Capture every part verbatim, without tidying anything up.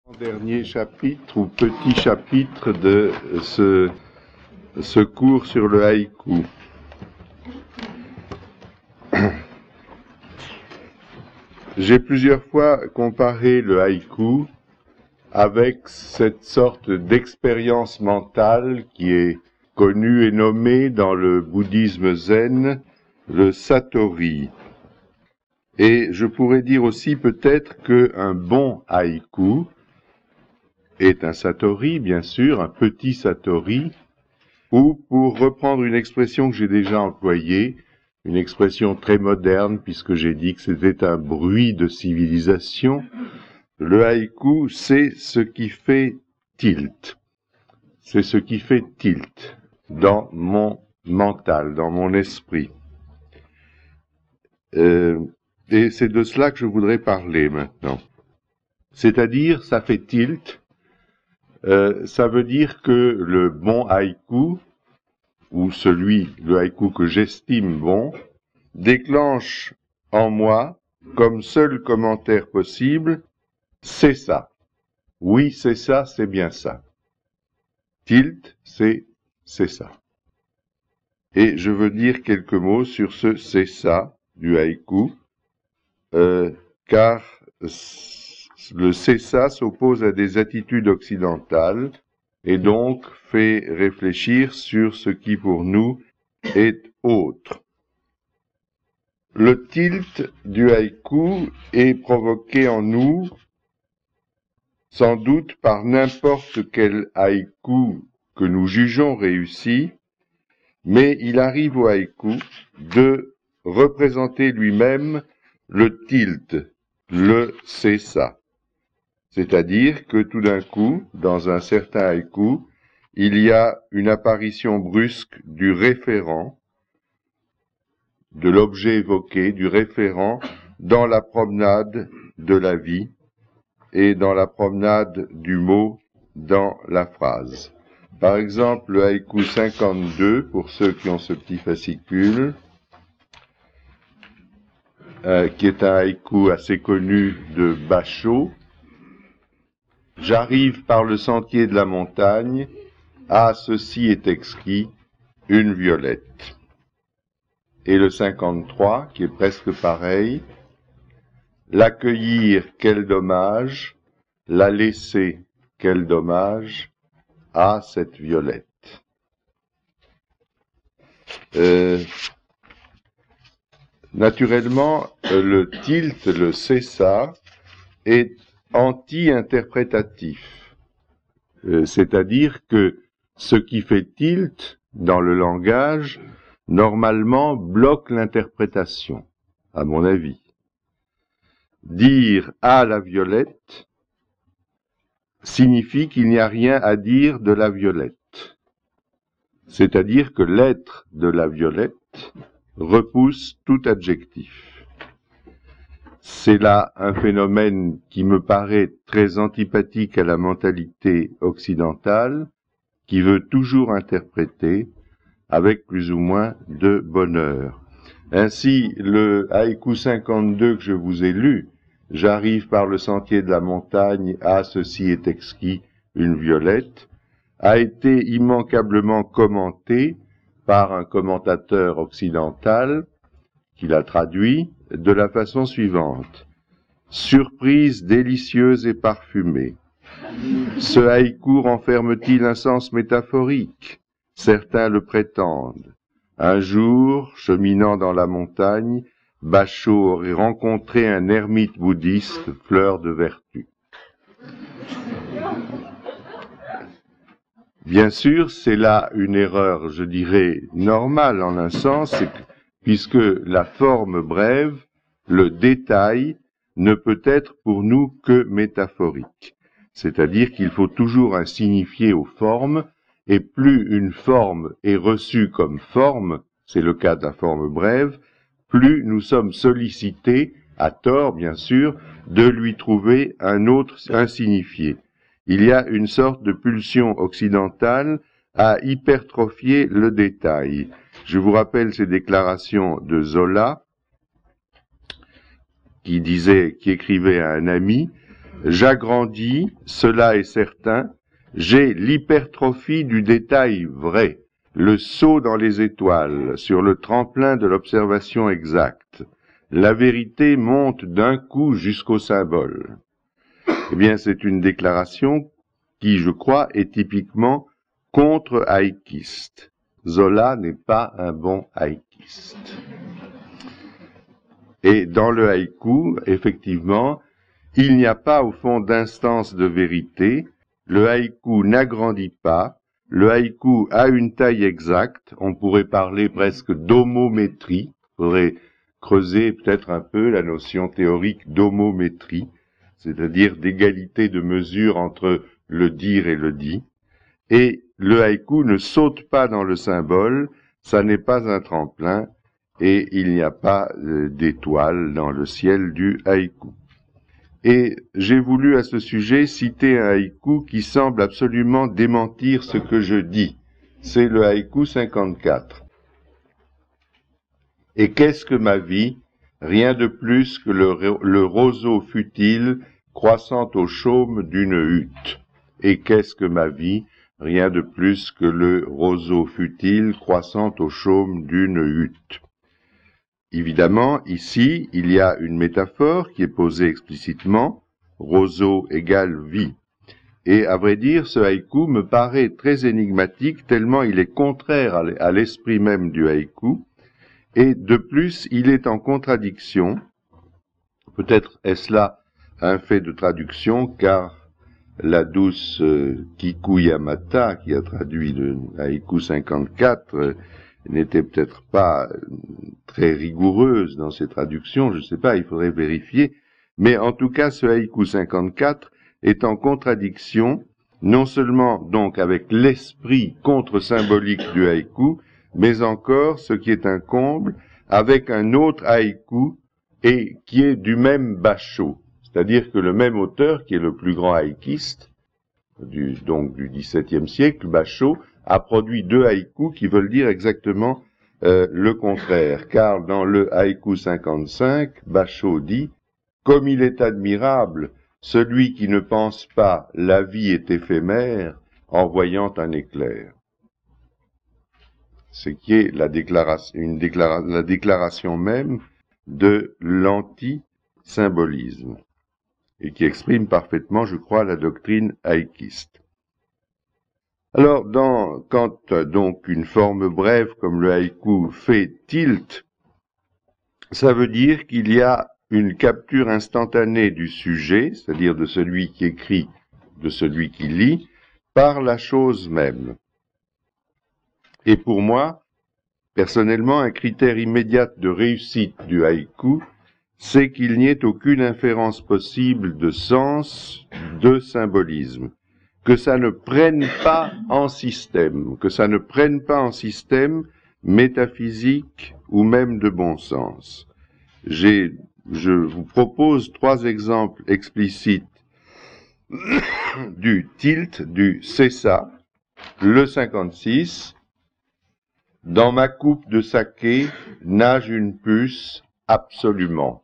Dernier chapitre ou petit chapitre de ce, ce cours sur le haïku. J'ai plusieurs fois comparé le haïku avec cette sorte d'expérience mentale qui est connue et nommée dans le bouddhisme zen le satori. Et je pourrais dire aussi peut-être qu'un bon haïku est un satori, bien sûr, un petit satori, ou pour reprendre une expression que j'ai déjà employée, une expression très moderne puisque j'ai dit que c'était un bruit de civilisation, le haïku, c'est ce qui fait tilt. C'est ce qui fait tilt dans mon mental, dans mon esprit. Euh, et c'est de cela que je voudrais parler maintenant. C'est-à-dire, ça fait tilt. Euh, ça veut dire que le bon haïku, ou celui, le haïku que j'estime bon, déclenche en moi, comme seul commentaire possible, c'est ça. Oui, c'est ça, c'est bien ça. Tilt, c'est c'est ça. Et je veux dire quelques mots sur ce c'est ça du haïku, euh, car le c'est ça s'oppose à des attitudes occidentales et donc fait réfléchir sur ce qui pour nous est autre. Le tilt du haïku est provoqué en nous sans doute par n'importe quel haïku que nous jugeons réussi, mais il arrive au haïku de représenter lui-même le tilt, le c'est ça. C'est-à-dire que tout d'un coup, dans un certain haïku, il y a une apparition brusque du référent, de l'objet évoqué, du référent, dans la promenade de la vie et dans la promenade du mot dans la phrase. Par exemple, le haïku cinquante-deux, pour ceux qui ont ce petit fascicule, euh, qui est un haïku assez connu de Basho. J'arrive par le sentier de la montagne, ah, ceci est exquis, une violette. Et le cinquante-trois, qui est presque pareil, l'accueillir, quel dommage, la laisser, quel dommage, ah, cette violette. Euh, naturellement, le tilt, le c'est ça, est anti-interprétatif. Euh, c'est-à-dire que ce qui fait tilt dans le langage, normalement, bloque l'interprétation, à mon avis. Dire « à la violette » signifie qu'il n'y a rien à dire de la violette. C'est-à-dire que l'être de la violette repousse tout adjectif. C'est là un phénomène qui me paraît très antipathique à la mentalité occidentale, qui veut toujours interpréter avec plus ou moins de bonheur. Ainsi, le haïku cinquante-deux que je vous ai lu, j'arrive par le sentier de la montagne, ah, ceci est exquis, une violette, a été immanquablement commenté par un commentateur occidental qui l'a traduit de la façon suivante. Surprise délicieuse et parfumée. Ce haïku renferme-t-il un sens métaphorique? Certains le prétendent. Un jour, cheminant dans la montagne, Basho aurait rencontré un ermite bouddhiste, fleur de vertu. Bien sûr, c'est là une erreur, je dirais, normale en un sens, c'est que puisque la forme brève, le détail, ne peut être pour nous que métaphorique. C'est-à-dire qu'il faut toujours un signifié aux formes, et plus une forme est reçue comme forme, c'est le cas de la forme brève, plus nous sommes sollicités, à tort bien sûr, de lui trouver un autre, un signifié. Il y a une sorte de pulsion occidentale à hypertrophier le détail. Je vous rappelle ces déclarations de Zola, qui disait, qui écrivait à un ami, J'agrandis, cela est certain, j'ai l'hypertrophie du détail vrai, le saut dans les étoiles, sur le tremplin de l'observation exacte. La vérité monte d'un coup jusqu'au symbole. Eh bien, c'est une déclaration qui, je crois, est typiquement contre-haïkiste. Zola n'est pas un bon haïkiste. Et dans le haïku, effectivement, il n'y a pas au fond d'instance de vérité. Le haïku n'agrandit pas. Le haïku a une taille exacte. On pourrait parler presque d'homométrie. Il faudrait creuser peut-être un peu la notion théorique d'homométrie, c'est-à-dire d'égalité de mesure entre le dire et le dit. Et le haïku ne saute pas dans le symbole, ça n'est pas un tremplin, et il n'y a pas euh, d'étoiles dans le ciel du haïku. Et j'ai voulu à ce sujet citer un haïku qui semble absolument démentir ce que je dis. C'est le haïku cinquante-quatre. Et qu'est-ce que ma vie? Rien de plus que le, le roseau futile croissant au chaume d'une hutte. Et qu'est-ce que ma vie? Rien de plus que le roseau futile croissant au chaume d'une hutte. Évidemment, ici, il y a une métaphore qui est posée explicitement, roseau égale vie. Et à vrai dire, ce haïku me paraît très énigmatique, tellement il est contraire à l'esprit même du haïku, et de plus, il est en contradiction. Peut-être est-ce là un fait de traduction, car la douce euh, Kiku Yamata, qui a traduit le haïku cinquante-quatre, euh, n'était peut-être pas très rigoureuse dans ses traductions, je ne sais pas, il faudrait vérifier, mais en tout cas ce haïku cinquante-quatre est en contradiction, non seulement donc avec l'esprit contre-symbolique du haïku, mais encore, ce qui est un comble, avec un autre haïku, et qui est du même Basho, c'est-à-dire que le même auteur, qui est le plus grand haïkiste, du, donc du dix-septième siècle, Basho, a produit deux haïkus qui veulent dire exactement euh, le contraire, car dans le haïku cinquante-cinq, Basho dit « Comme il est admirable, celui qui ne pense pas la vie est éphémère en voyant un éclair ». Ce qui est la déclaration, une déclara, la déclaration même de l'anti-symbolisme, et qui exprime parfaitement, je crois, la doctrine haïkiste. Alors, dans, quand donc une forme brève comme le haïku fait tilt, ça veut dire qu'il y a une capture instantanée du sujet, c'est-à-dire de celui qui écrit, de celui qui lit, par la chose même. Et pour moi, personnellement, un critère immédiat de réussite du haïku, c'est qu'il n'y ait aucune inférence possible de sens, de symbolisme, que ça ne prenne pas en système, que ça ne prenne pas en système métaphysique ou même de bon sens. J'ai, je vous propose trois exemples explicites du tilt, du c'est ça, le cinquante-six. Dans ma coupe de saké nage une puce, absolument.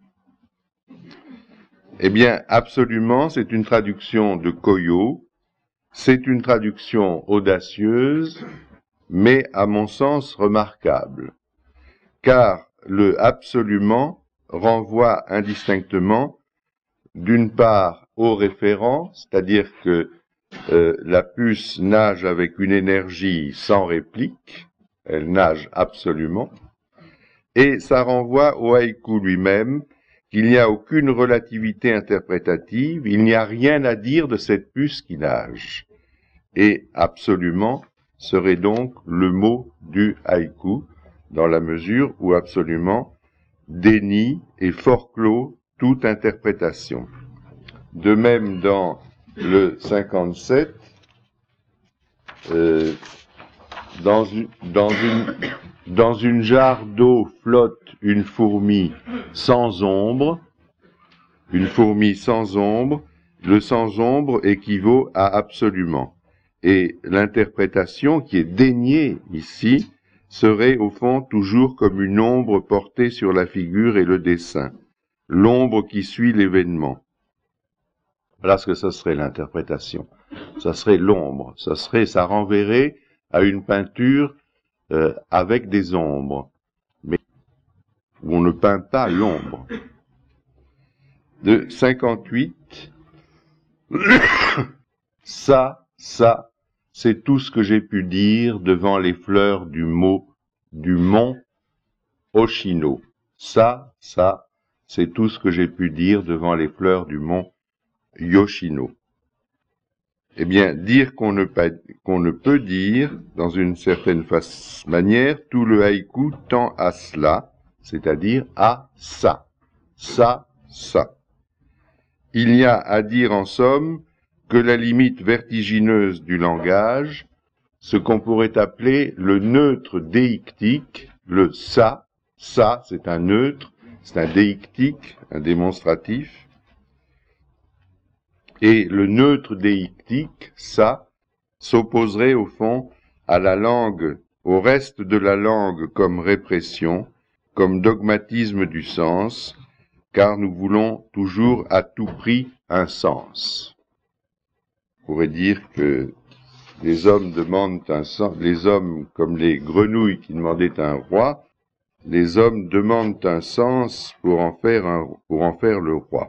Eh bien, absolument, c'est une traduction de Koyo. C'est une traduction audacieuse, mais à mon sens remarquable. Car le absolument renvoie indistinctement, d'une part, au référent, c'est-à-dire que euh, la puce nage avec une énergie sans réplique, elle nage absolument, et ça renvoie au haïku lui-même, qu'il n'y a aucune relativité interprétative, il n'y a rien à dire de cette puce qui nage. Et absolument serait donc le mot du haïku, dans la mesure où absolument dénie et forclôt toute interprétation. De même dans le cinquante-sept, euh, Dans une, dans une, dans une jarre d'eau flotte une fourmi sans ombre. Une fourmi sans ombre. Le sans ombre équivaut à absolument. Et l'interprétation qui est déniée ici serait au fond toujours comme une ombre portée sur la figure et le dessin. L'ombre qui suit l'événement. Voilà ce que ça serait l'interprétation. Ça serait l'ombre. Ça serait, ça renverrait à une peinture euh, avec des ombres, mais où on ne peint pas l'ombre. De cinquante-huit, ça, ça, c'est tout ce que j'ai pu dire devant les fleurs du mot, du mont Oshino. Ça, ça, c'est tout ce que j'ai pu dire devant les fleurs du mont Yoshino. Eh bien, dire qu'on ne, qu'on ne peut dire, dans une certaine manière, tout le haïku tend à cela, c'est-à-dire à ça, ça, ça. Il n'y a à dire en somme que la limite vertigineuse du langage, ce qu'on pourrait appeler le neutre déictique, le ça, ça c'est un neutre, c'est un déictique, un démonstratif, et le neutre déictique, ça, s'opposerait au fond à la langue, au reste de la langue comme répression, comme dogmatisme du sens, car nous voulons toujours à tout prix un sens. On pourrait dire que les hommes demandent un sens, les hommes comme les grenouilles qui demandaient un roi, les hommes demandent un sens pour en faire un, pour en faire le roi.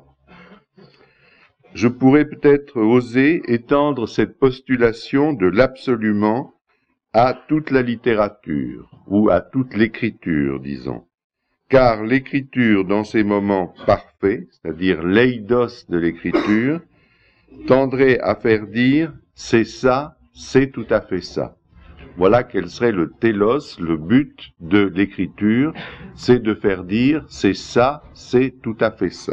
Je pourrais peut-être oser étendre cette postulation de l'absolument à toute la littérature, ou à toute l'écriture, disons. Car l'écriture, dans ses moments parfaits, c'est-à-dire l'eidos de l'écriture, tendrait à faire dire « c'est ça, c'est tout à fait ça ». Voilà quel serait le télos, le but de l'écriture, c'est de faire dire « c'est ça, c'est tout à fait ça ».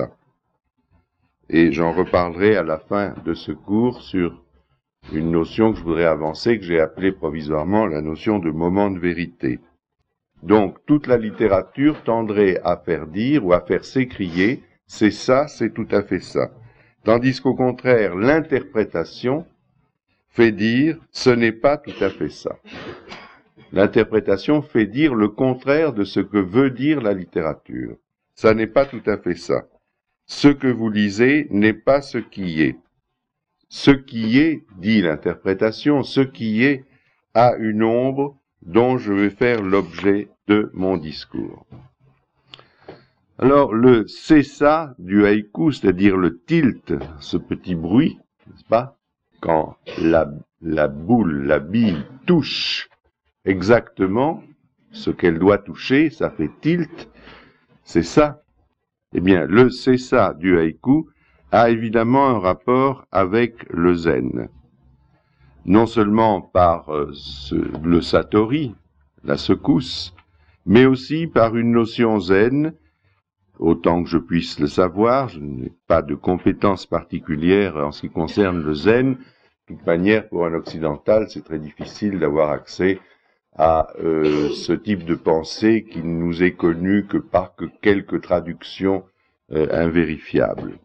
Et j'en reparlerai à la fin de ce cours sur une notion que je voudrais avancer, que j'ai appelée provisoirement la notion de moment de vérité. Donc, toute la littérature tendrait à faire dire ou à faire s'écrier « c'est ça, c'est tout à fait ça ». Tandis qu'au contraire, l'interprétation fait dire « ce n'est pas tout à fait ça ». L'interprétation fait dire le contraire de ce que veut dire la littérature. Ça n'est pas tout à fait ça. Ce que vous lisez n'est pas ce qui est. Ce qui est, dit l'interprétation, ce qui est a une ombre dont je vais faire l'objet de mon discours. Alors, le c'est ça du haïku, c'est-à-dire le tilt, ce petit bruit, n'est-ce pas? Quand la, la boule, la bille touche exactement ce qu'elle doit toucher, ça fait tilt, c'est ça. Eh bien, le c'est ça du haïku a évidemment un rapport avec le zen. Non seulement par euh, ce, le satori, la secousse, mais aussi par une notion zen, autant que je puisse le savoir, je n'ai pas de compétences particulières en ce qui concerne le zen. De toute manière, pour un occidental, c'est très difficile d'avoir accès à euh, ce type de pensée qui ne nous est connu que par que quelques traductions euh, invérifiables.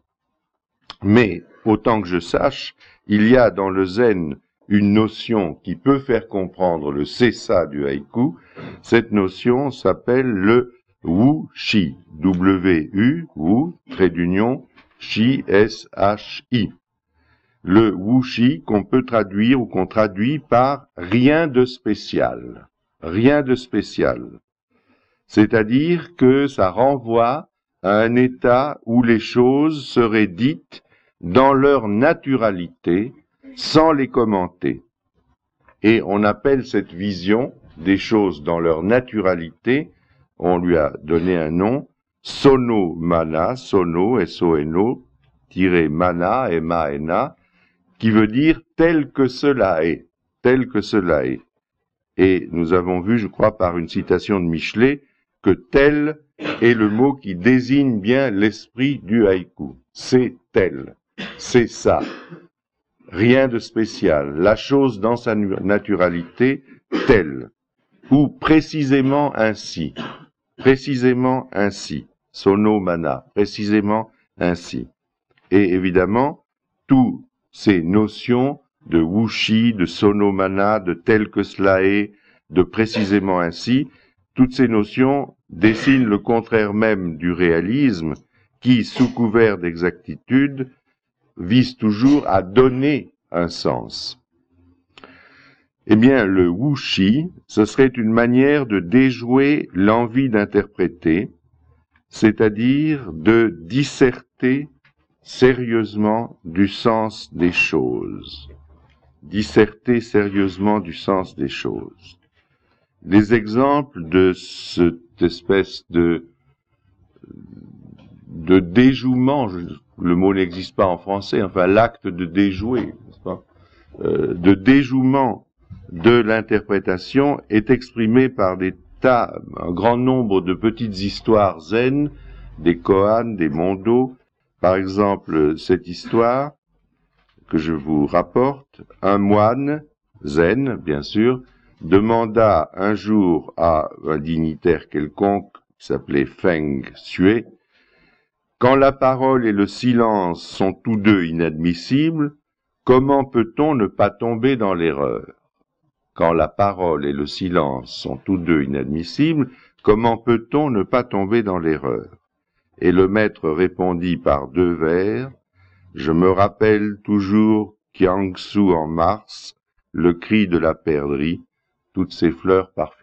Mais, autant que je sache, il y a dans le zen une notion qui peut faire comprendre le c'est ça du haïku. Cette notion s'appelle le wu-shi, W-U, wu, trait d'union, shi, S H I. Le wu-shi qu'on peut traduire ou qu'on traduit par rien de spécial. Rien de spécial. C'est-à-dire que ça renvoie à un état où les choses seraient dites dans leur naturalité, sans les commenter. Et on appelle cette vision des choses dans leur naturalité, on lui a donné un nom, sono mana, sono, S O N O, tiré mana, M A N A, qui veut dire tel que cela est, tel que cela est. Et nous avons vu, je crois, par une citation de Michelet, que tel est le mot qui désigne bien l'esprit du haïku. C'est tel, c'est ça. Rien de spécial, la chose dans sa naturalité telle, ou précisément ainsi, précisément ainsi, sono mana, précisément ainsi. Et évidemment, toutes ces notions de wushi, de sono mana, de tel que cela est, de précisément ainsi, toutes ces notions dessinent le contraire même du réalisme qui, sous couvert d'exactitude, vise toujours à donner un sens. Eh bien, le wuxi, ce serait une manière de déjouer l'envie d'interpréter, c'est-à-dire de disserter sérieusement du sens des choses. Disserter sérieusement du sens des choses. Les exemples de cette espèce de, de déjouement, le mot n'existe pas en français, enfin l'acte de déjouer, n'est-ce pas, euh, de déjouement de l'interprétation est exprimé par des tas, un grand nombre de petites histoires zen, des koans, des mondos. Par exemple, cette histoire que je vous rapporte, un moine zen, bien sûr, demanda un jour à un dignitaire quelconque qui s'appelait Feng Xue, quand la parole et le silence sont tous deux inadmissibles, comment peut-on ne pas tomber dans l'erreur? Quand la parole et le silence sont tous deux inadmissibles, comment peut-on ne pas tomber dans l'erreur? Et le maître répondit par deux vers, « Je me rappelle toujours Kiangsu en mars, le cri de la perdrix, toutes ces fleurs parfumées. »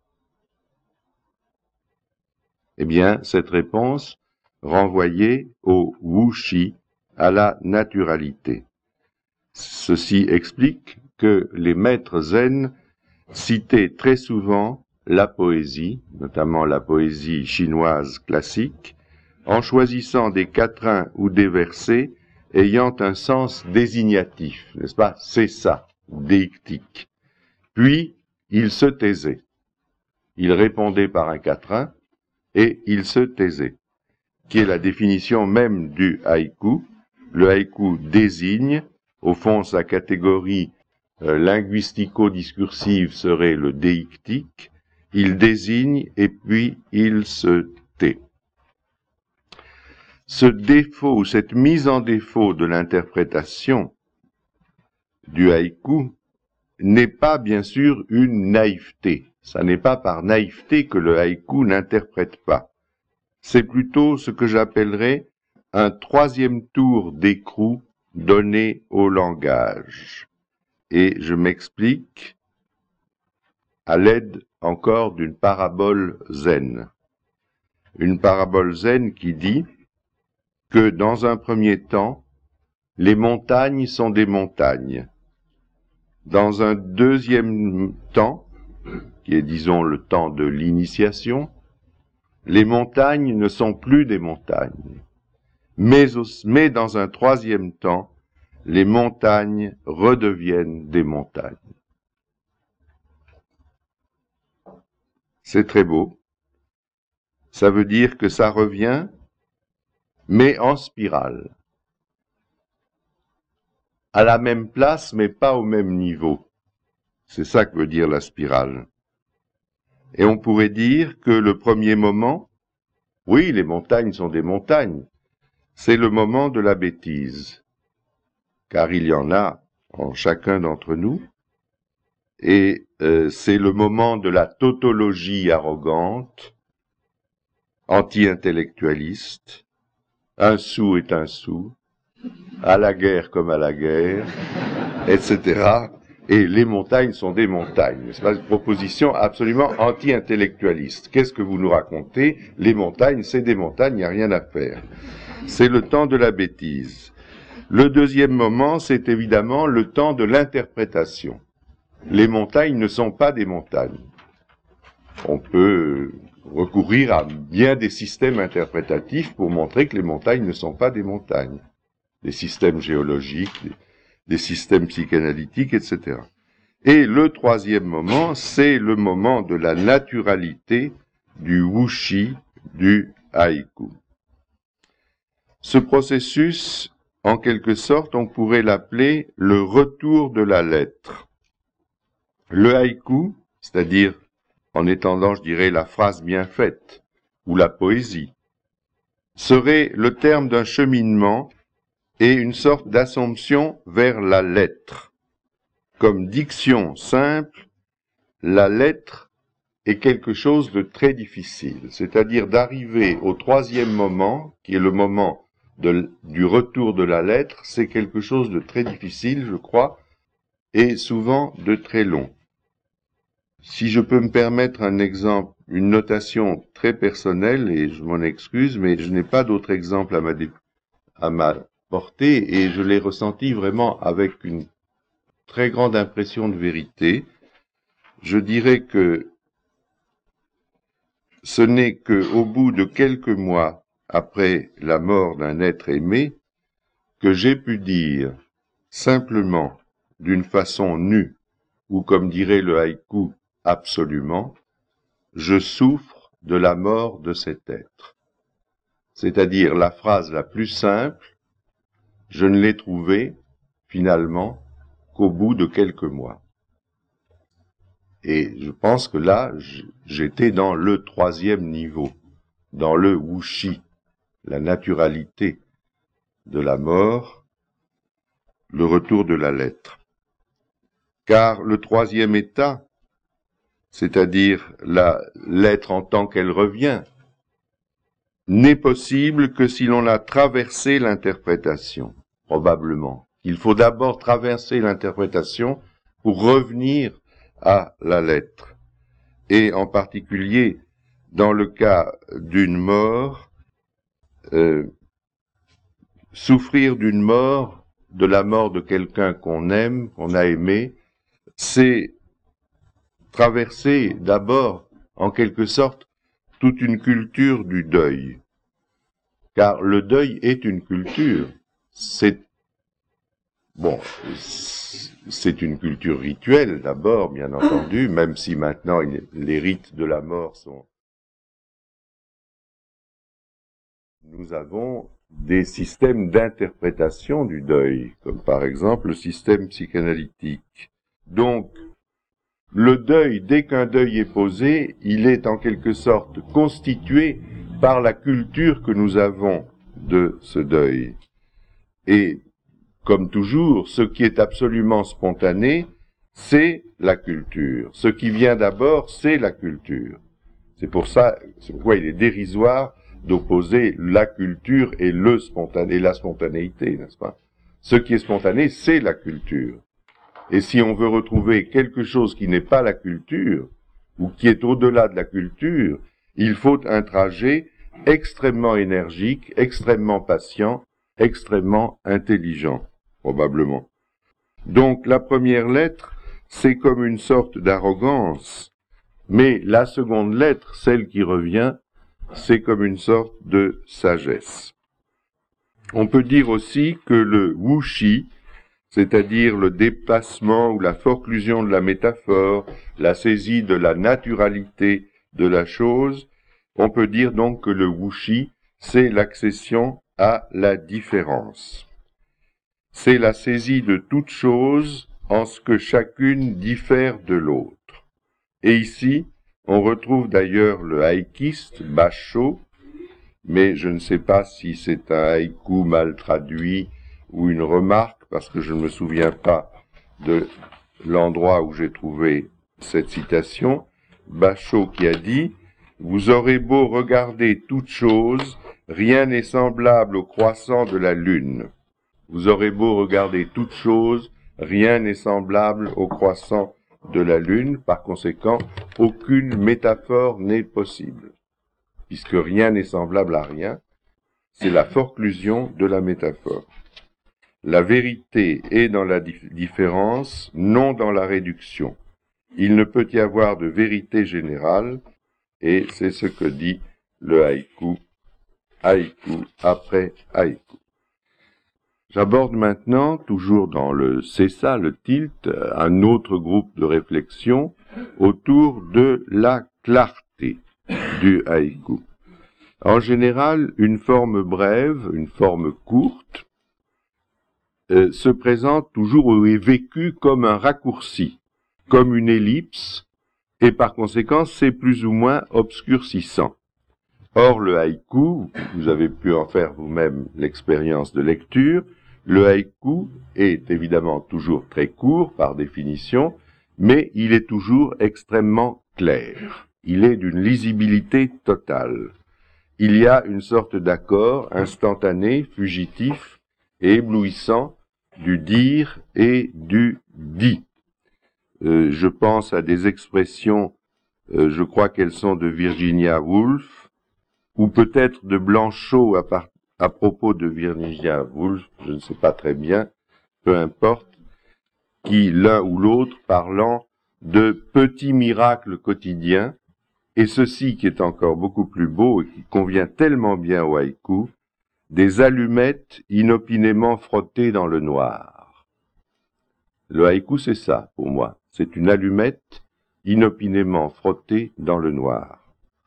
Eh bien, cette réponse renvoyait au wuxi, à la naturalité. Ceci explique que les maîtres zen citaient très souvent la poésie, notamment la poésie chinoise classique, en choisissant des quatrains ou des versets ayant un sens désignatif, n'est-ce pas? C'est ça, déictique. Puis, ils se taisaient. Ils répondaient par un quatrain et ils se taisaient, qui est la définition même du haïku. Le haïku désigne, au fond, sa catégorie euh, linguistico-discursive serait le déictique. Il désigne et puis il se tait. Ce défaut, cette mise en défaut de l'interprétation du haïku n'est pas bien sûr une naïveté. Ça n'est pas par naïveté que le haïku n'interprète pas. C'est plutôt ce que j'appellerais un troisième tour d'écrou donné au langage. Et je m'explique à l'aide encore d'une parabole zen. Une parabole zen qui dit que dans un premier temps, les montagnes sont des montagnes. Dans un deuxième temps, qui est disons le temps de l'initiation, les montagnes ne sont plus des montagnes. Mais, mais dans un troisième temps, les montagnes redeviennent des montagnes. C'est très beau. Ça veut dire que ça revient, mais en spirale. À la même place, mais pas au même niveau. C'est ça que veut dire la spirale. Et on pourrait dire que le premier moment, oui, les montagnes sont des montagnes, c'est le moment de la bêtise, car il y en a en chacun d'entre nous, et euh, c'est le moment de la tautologie arrogante, anti-intellectualiste, un sou est un sou, à la guerre comme à la guerre, et cetera. Et les montagnes sont des montagnes. C'est une proposition absolument anti-intellectualiste. Qu'est-ce que vous nous racontez? Les montagnes, c'est des montagnes, il n'y a rien à faire. C'est le temps de la bêtise. Le deuxième moment, c'est évidemment le temps de l'interprétation. Les montagnes ne sont pas des montagnes. On peut recourir à bien des systèmes interprétatifs pour montrer que les montagnes ne sont pas des montagnes. Des systèmes géologiques, des, des systèmes psychanalytiques, et cetera. Et le troisième moment, c'est le moment de la naturalité du wuxi, du haïku. Ce processus, en quelque sorte, on pourrait l'appeler le retour de la lettre. Le haïku, c'est-à-dire, en étendant, je dirais, la phrase bien faite, ou la poésie, serait le terme d'un cheminement et une sorte d'assomption vers la lettre. Comme diction simple, la lettre est quelque chose de très difficile, c'est-à-dire d'arriver au troisième moment, qui est le moment de, du retour de la lettre, c'est quelque chose de très difficile, je crois, et souvent de très long. Si je peux me permettre un exemple, une notation très personnelle, et je m'en excuse, mais je n'ai pas d'autre exemple à ma, à ma portée, et je l'ai ressenti vraiment avec une très grande impression de vérité. Je dirais que ce n'est qu'au bout de quelques mois après la mort d'un être aimé que j'ai pu dire simplement, d'une façon nue, ou comme dirait le haïku, absolument, je souffre de la mort de cet être. C'est-à-dire la phrase la plus simple, je ne l'ai trouvée, finalement, qu'au bout de quelques mois. Et je pense que là, j'étais dans le troisième niveau, dans le wuxi, la naturalité de la mort, le retour de la lettre. Car le troisième état, c'est-à-dire la lettre en tant qu'elle revient, n'est possible que si l'on a traversé l'interprétation, probablement. Il faut d'abord traverser l'interprétation pour revenir à la lettre. Et en particulier, dans le cas d'une mort, euh, souffrir d'une mort, de la mort de quelqu'un qu'on aime, qu'on a aimé, c'est traverser d'abord, en quelque sorte, toute une culture du deuil. Car le deuil est une culture. C'est, bon, c'est une culture rituelle d'abord, bien entendu, même si maintenant les rites de la mort sont... Nous avons des systèmes d'interprétation du deuil, comme par exemple le système psychanalytique. Donc, le deuil, dès qu'un deuil est posé, il est en quelque sorte constitué par la culture que nous avons de ce deuil. Et, comme toujours, ce qui est absolument spontané, c'est la culture. Ce qui vient d'abord, c'est la culture. C'est pour ça, c'est pourquoi il est dérisoire d'opposer la culture et le spontané, et la spontanéité, n'est-ce pas? Ce qui est spontané, c'est la culture. Et si on veut retrouver quelque chose qui n'est pas la culture, ou qui est au-delà de la culture, il faut un trajet extrêmement énergique, extrêmement patient, extrêmement intelligent, probablement. Donc la première lettre, c'est comme une sorte d'arrogance, mais la seconde lettre, celle qui revient, c'est comme une sorte de sagesse. On peut dire aussi que le wuxi, c'est-à-dire le déplacement ou la forclusion de la métaphore, la saisie de la naturalité de la chose, on peut dire donc que le wuxi, c'est l'accession à la différence. C'est la saisie de toute chose en ce que chacune diffère de l'autre. Et ici, on retrouve d'ailleurs le haïkiste, Basho, mais je ne sais pas si c'est un haïku mal traduit ou une remarque, parce que je ne me souviens pas de l'endroit où j'ai trouvé cette citation. Basho qui a dit « Vous aurez beau regarder toute chose, rien n'est semblable au croissant de la lune. Vous aurez beau regarder toute chose, rien n'est semblable au croissant de la lune. Par conséquent, aucune métaphore n'est possible, puisque rien n'est semblable à rien. C'est la forclusion de la métaphore. La vérité est dans la dif- différence, non dans la réduction. Il ne peut y avoir de vérité générale, et c'est ce que dit le haïku, haïku après haïku. J'aborde maintenant, toujours dans le c'est ça, le tilt, un autre groupe de réflexion autour de la clarté du haïku. En général, une forme brève, une forme courte, euh, se présente toujours ou est vécue comme un raccourci, comme une ellipse, et par conséquent, c'est plus ou moins obscurcissant. Or, le haïku, vous avez pu en faire vous-même l'expérience de lecture, le haïku est évidemment toujours très court par définition, mais il est toujours extrêmement clair. Il est d'une lisibilité totale. il y a une sorte d'accord instantané, fugitif et éblouissant du dire et du dit. Euh, je pense à des expressions, euh, je crois qu'elles sont de Virginia Woolf, ou peut-être de Blanchot à, par, à propos de Virginia Woolf, je ne sais pas très bien, peu importe, qui, l'un ou l'autre, parlant de petits miracles quotidiens, et ceci qui est encore beaucoup plus beau et qui convient tellement bien au haïku, des allumettes inopinément frottées dans le noir. Le haïku, c'est ça, pour moi. C'est une allumette inopinément frottée dans le noir.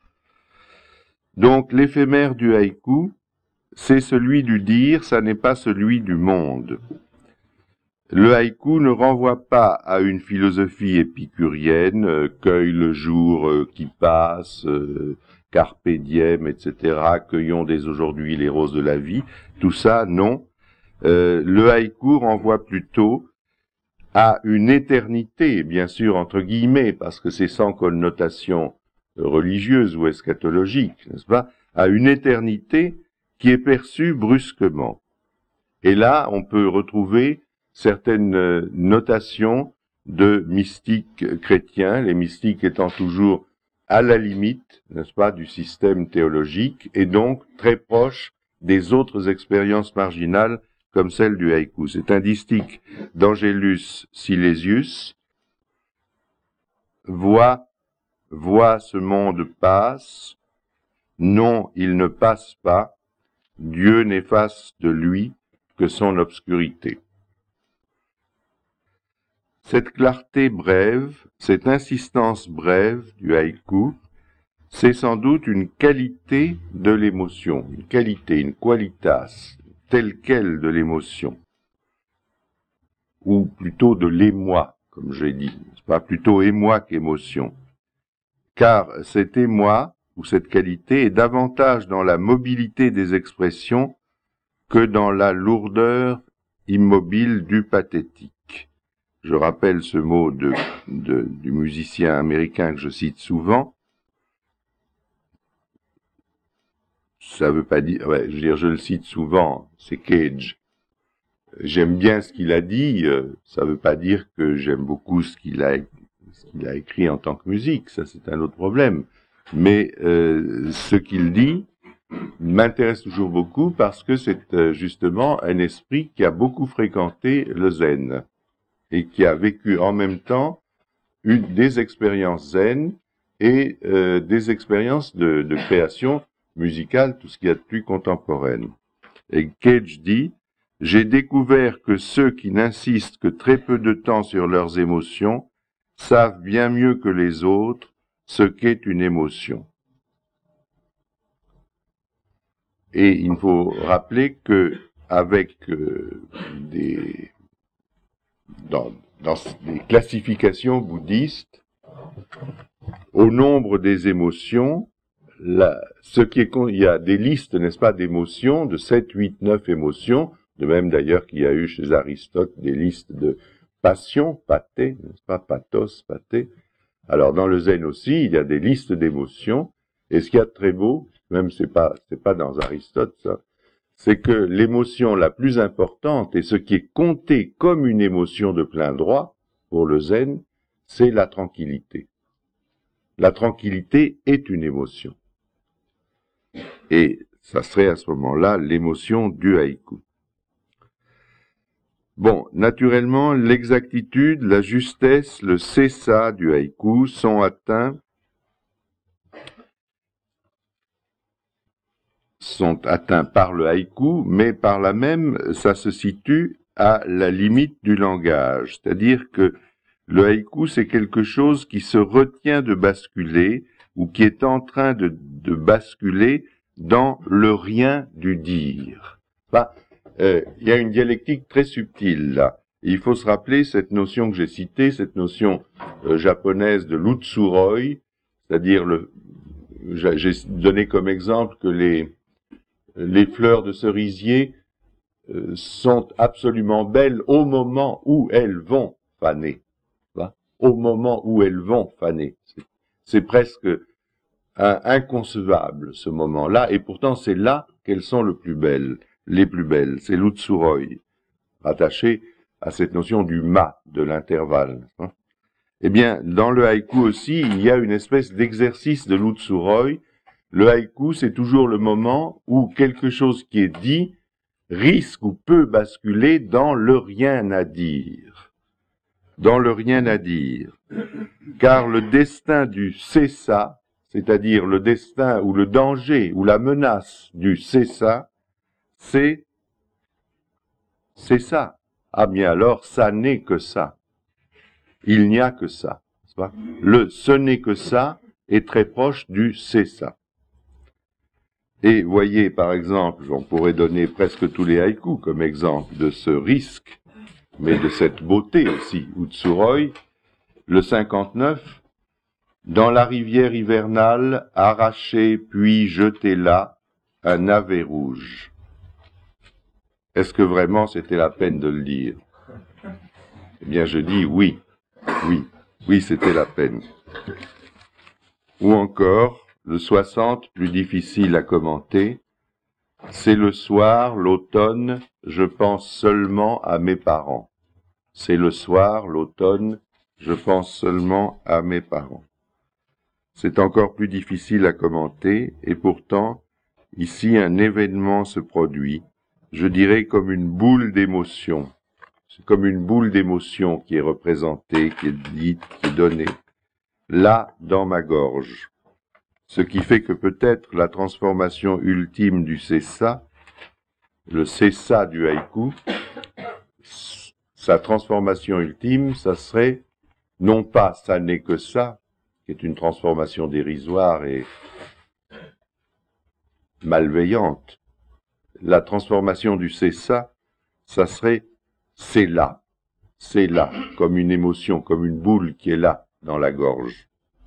Donc, l'éphémère du haïku, c'est celui du dire, ça n'est pas celui du monde. Le haïku ne renvoie pas à une philosophie épicurienne, euh, cueille le jour euh, qui passe, euh, carpe diem, et cetera, cueillons dès aujourd'hui les roses de la vie. Tout ça, non. Euh, le haïku renvoie plutôt à une éternité, bien sûr, entre guillemets, parce que c'est sans connotation religieuse ou eschatologique, n'est-ce pas, à une éternité qui est perçue brusquement. Et là, on peut retrouver certaines notations de mystiques chrétiens, les mystiques étant toujours à la limite, n'est-ce pas, du système théologique, et donc très proches des autres expériences marginales comme celle du haïku. C'est un distique d'Angelus Silesius. Vois, vois ce monde passe, non, il ne passe pas, Dieu n'efface de lui que son obscurité. Cette clarté brève, cette insistance brève du haïku, c'est sans doute une qualité de l'émotion, une qualité, une qualitas, telle quelle de l'émotion, ou plutôt de l'émoi, comme j'ai dit, c'est pas plutôt émoi qu'émotion, car cet émoi, ou cette qualité, est davantage dans la mobilité des expressions que dans la lourdeur immobile du pathétique. Je rappelle ce mot de, de, du musicien américain que je cite souvent. Ça veut pas dire, ouais, je veux dire, je le cite souvent, c'est Cage. J'aime bien ce qu'il a dit, euh, ça veut pas dire que j'aime beaucoup ce qu'il a, ce qu'il a écrit en tant que musique, ça c'est un autre problème. Mais euh, ce qu'il dit m'intéresse toujours beaucoup parce que c'est euh, justement un esprit qui a beaucoup fréquenté le zen et qui a vécu en même temps une, des expériences zen et euh, des expériences de, de création musicale, tout ce qu'il y a de plus contemporaine. Et Cage dit « J'ai découvert que ceux qui n'insistent que très peu de temps sur leurs émotions savent bien mieux que les autres ce qu'est une émotion. » Et il faut rappeler que avec euh, des dans, dans des classifications bouddhistes, au nombre des émotions, la, ce qui est, il y a des listes, n'est-ce pas, d'émotions, de sept, huit, neuf émotions, de même d'ailleurs qu'il y a eu chez Aristote des listes de passions, pathé, n'est-ce pas, pathos, pathé. Alors dans le zen aussi, il y a des listes d'émotions, et ce qu'il y a de très beau, même c'est pas, c'est pas dans Aristote ça, c'est que l'émotion la plus importante et ce qui est compté comme une émotion de plein droit pour le zen, c'est la tranquillité. La tranquillité est une émotion. Et ça serait à ce moment-là l'émotion du haïku. Bon, naturellement, l'exactitude, la justesse, le cessa du haïku sont atteints sont atteints par le haïku, mais par là même, ça se situe à la limite du langage. C'est-à-dire que le haïku, c'est quelque chose qui se retient de basculer ou qui est en train de, de basculer dans le rien du dire. Enfin, euh, il y a une dialectique très subtile là. Et il faut se rappeler cette notion que j'ai citée, cette notion euh, japonaise de l'utsuroi, c'est-à-dire le, j'ai donné comme exemple que les les fleurs de cerisier euh, sont absolument belles au moment où elles vont faner. Au moment où elles vont faner. C'est presque un, inconcevable, ce moment-là, et pourtant c'est là qu'elles sont le plus belles, les plus belles. C'est l'Utsuroi, rattaché à cette notion du ma, de l'intervalle. Hein. Eh bien, dans le haïku aussi, il y a une espèce d'exercice de l'Utsuroi. Le haïku, c'est toujours le moment où quelque chose qui est dit risque ou peut basculer dans le rien à dire. Dans le rien à dire. Car le destin du c'est ça, c'est-à-dire le destin ou le danger ou la menace du c'est ça, c'est c'est ça. Ah bien alors, ça n'est que ça. Il n'y a que ça. N'est-ce pas ? Le ce n'est que ça est très proche du c'est ça. Et voyez, par exemple, on pourrait donner presque tous les haïkus comme exemple de ce risque, mais de cette beauté aussi, Utsuroi, le cinquante-neuf, dans la rivière hivernale, arrachez puis jetez là un navet rouge. Est-ce que vraiment c'était la peine de le dire ? Eh bien, je dis oui, oui, oui, c'était la peine. Ou encore, le soixante, plus difficile à commenter, c'est le soir, l'automne, je pense seulement à mes parents. C'est le soir, l'automne, je pense seulement à mes parents. C'est encore plus difficile à commenter, et pourtant, ici un événement se produit, je dirais comme une boule d'émotion. C'est comme une boule d'émotion qui est représentée, qui est dite, qui est donnée, là, dans ma gorge. Ce qui fait que peut-être la transformation ultime du c'est ça, le c'est ça du haïku, sa transformation ultime, ça serait non pas ça n'est que ça, qui est une transformation dérisoire et malveillante. La transformation du c'est ça, ça serait c'est là, c'est là, comme une émotion, comme une boule qui est là, dans la gorge.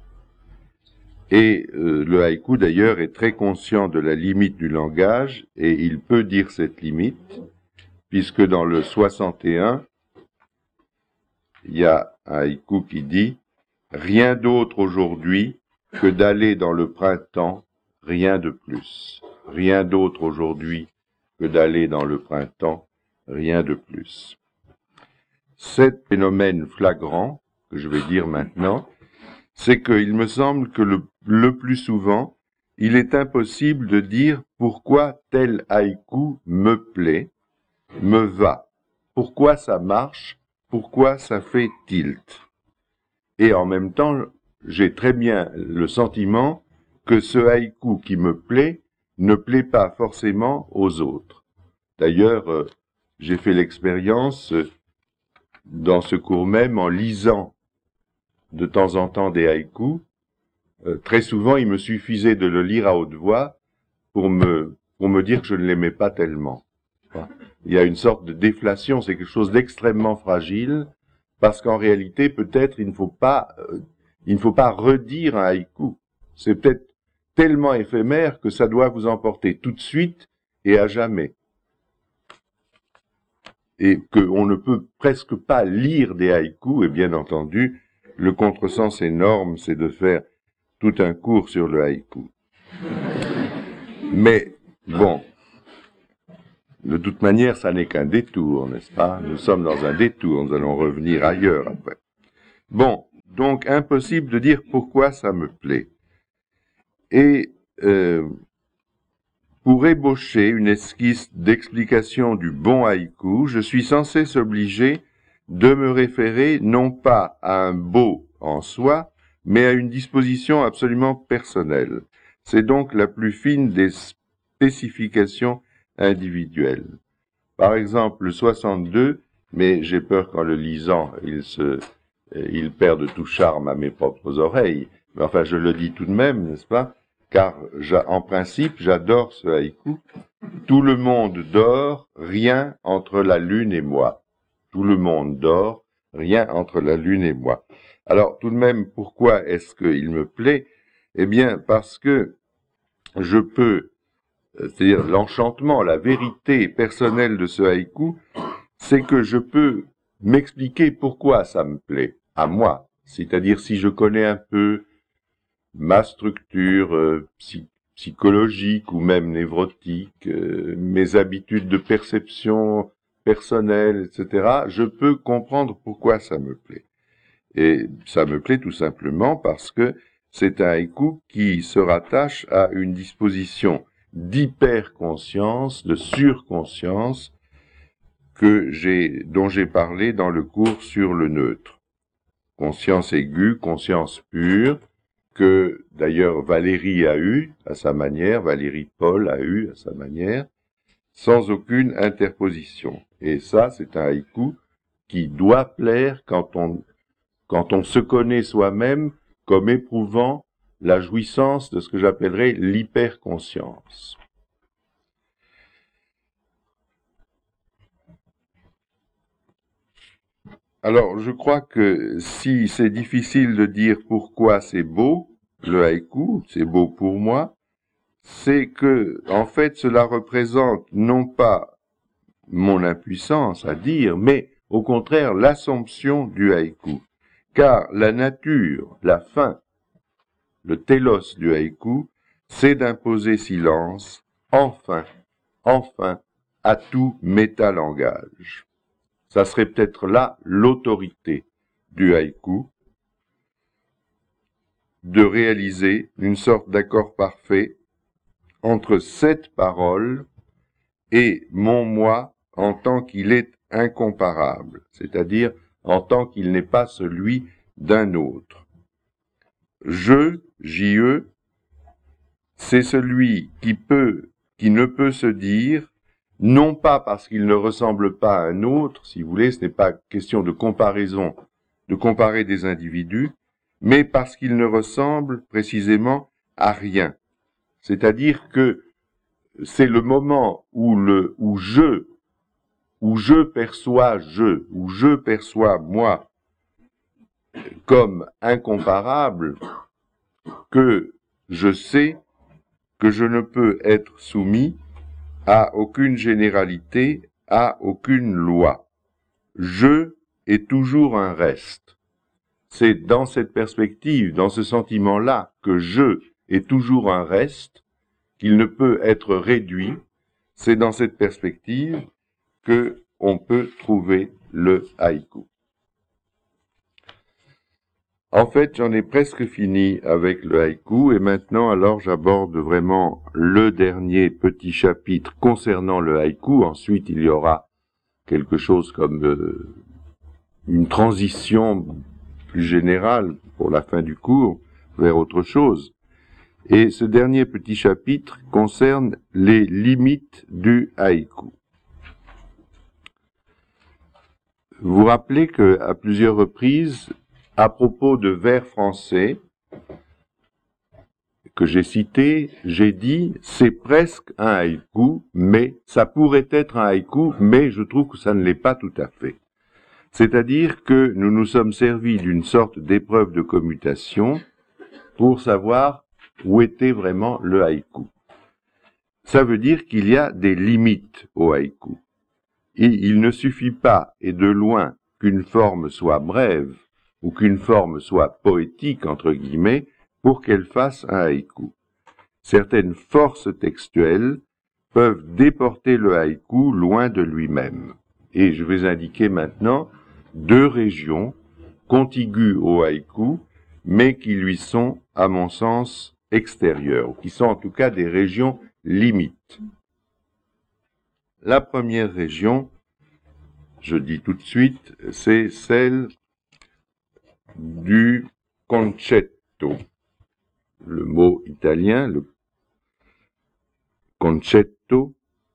Et euh, le haïku, d'ailleurs, est très conscient de la limite du langage, et il peut dire cette limite, puisque dans le soixante et un, il y a un haïku qui dit « Rien d'autre aujourd'hui que d'aller dans le printemps, rien de plus. Rien d'autre aujourd'hui que d'aller dans le printemps, rien de plus. » Cet phénomène flagrant, que je vais dire maintenant, c'est qu'il me semble que le, le plus souvent, il est impossible de dire pourquoi tel haïku me plaît, me va, pourquoi ça marche, pourquoi ça fait tilt. Et en même temps, j'ai très bien le sentiment que ce haïku qui me plaît ne plaît pas forcément aux autres. D'ailleurs, euh, j'ai fait l'expérience euh, dans ce cours même en lisant de temps en temps des haïkus. Euh, très souvent, il me suffisait de le lire à haute voix pour me, pour me dire que je ne l'aimais pas tellement. Enfin, il y a une sorte de déflation, c'est quelque chose d'extrêmement fragile, parce qu'en réalité, peut-être, il ne faut pas, euh, il ne faut pas redire un haïku. C'est peut-être tellement éphémère que ça doit vous emporter tout de suite et à jamais. Et qu'on ne peut presque pas lire des haïkus, et bien entendu, le contresens énorme, c'est de faire tout un cours sur le haïku. Mais, bon, de toute manière, ça n'est qu'un détour, n'est-ce pas? Nous sommes dans un détour, nous allons revenir ailleurs après. Bon, donc impossible de dire pourquoi ça me plaît. Et euh, pour ébaucher une esquisse d'explication du bon haïku, je suis sans cesse obligé de me référer non pas à un beau en soi, mais à une disposition absolument personnelle. C'est donc la plus fine des spécifications individuelles. Par exemple, le soixante-deux, mais j'ai peur qu'en le lisant, il se, il perd de tout charme à mes propres oreilles. Mais enfin, je le dis tout de même, n'est-ce pas? Car, en principe, j'adore ce haïku. Tout le monde dort, rien entre la lune et moi. Tout le monde dort, rien entre la lune et moi. Alors, tout de même, pourquoi est-ce qu'il me plaît? Eh bien, parce que je peux, c'est-à-dire l'enchantement, la vérité personnelle de ce haïku, c'est que je peux m'expliquer pourquoi ça me plaît, à moi. C'est-à-dire si je connais un peu ma structure euh, psy psychologique ou même névrotique, euh, mes habitudes de perception personnelle, et cetera, je peux comprendre pourquoi ça me plaît. Et ça me plaît tout simplement parce que c'est un haïku qui se rattache à une disposition d'hyperconscience, de surconscience, que j'ai, dont j'ai parlé dans le cours sur le neutre. Conscience aiguë, conscience pure, que d'ailleurs Valérie a eu à sa manière, Valérie Paul a eu à sa manière, sans aucune interposition. Et ça, c'est un haïku qui doit plaire quand on, quand on se connaît soi-même comme éprouvant la jouissance de ce que j'appellerais l'hyperconscience. Alors, je crois que si c'est difficile de dire pourquoi c'est beau, le haïku, c'est beau pour moi, c'est que, en fait, cela représente non pas mon impuissance à dire, mais au contraire l'assomption du haïku. Car la nature, la fin, le télos du haïku, c'est d'imposer silence, enfin, enfin, à tout métalangage. Ça serait peut-être là l'autorité du haïku, de réaliser une sorte d'accord parfait entre cette parole et mon moi en tant qu'il est incomparable, c'est-à-dire en tant qu'il n'est pas celui d'un autre. Je, J E, c'est celui qui peut, qui ne peut se dire, non pas parce qu'il ne ressemble pas à un autre, si vous voulez, ce n'est pas question de comparaison, de comparer des individus, mais parce qu'il ne ressemble précisément à rien. C'est-à-dire que c'est le moment où le, où je, où je perçois je, où je perçois moi comme incomparable, que je sais que je ne peux être soumis à aucune généralité, à aucune loi. Je est toujours un reste. C'est dans cette perspective, dans ce sentiment-là, que je est toujours un reste, qu'il ne peut être réduit. C'est dans cette perspective que on peut trouver le haïku. En fait, j'en ai presque fini avec le haïku et maintenant, alors, j'aborde vraiment le dernier petit chapitre concernant le haïku. Ensuite, il y aura quelque chose comme euh, une transition plus générale pour la fin du cours vers autre chose. Et ce dernier petit chapitre concerne les limites du haïku. Vous vous rappelez qu'à plusieurs reprises, à propos de vers français que j'ai cités, j'ai dit c'est presque un haïku, mais ça pourrait être un haïku, mais je trouve que ça ne l'est pas tout à fait. C'est-à-dire que nous nous sommes servis d'une sorte d'épreuve de commutation pour savoir où était vraiment le haïku. Ça veut dire qu'il y a des limites au haïku. Et il ne suffit pas, et de loin, qu'une forme soit brève, ou qu'une forme soit poétique, entre guillemets, pour qu'elle fasse un haïku. Certaines forces textuelles peuvent déporter le haïku loin de lui-même. Et je vais indiquer maintenant deux régions contiguës au haïku, mais qui lui sont, à mon sens, extérieures, ou qui sont en tout cas des régions limites. La première région, je dis tout de suite, c'est celle du concetto. Le mot italien, le concetto,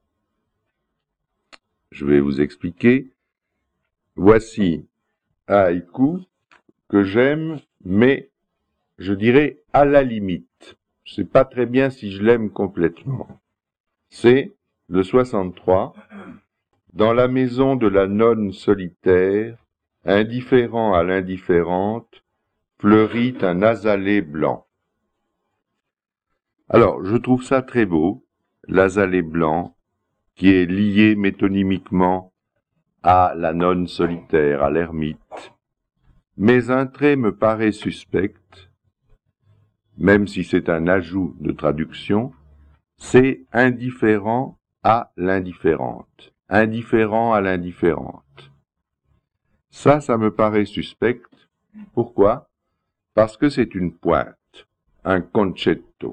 je vais vous expliquer. Voici un haïku que j'aime, mais je dirais à la limite. Je sais pas très bien si je l'aime complètement. C'est le soixante-trois. Dans la maison de la nonne solitaire, indifférent à l'indifférente, fleurit un azalée blanc. Alors, je trouve ça très beau, l'azalée blanc, qui est lié métonymiquement à la nonne solitaire, à l'ermite. Mais un trait me paraît suspect. même si c'est un ajout de traduction, c'est indifférent à l'indifférente, indifférent à l'indifférente. Ça, ça me paraît suspect. Pourquoi? Parce que c'est une pointe, un concetto.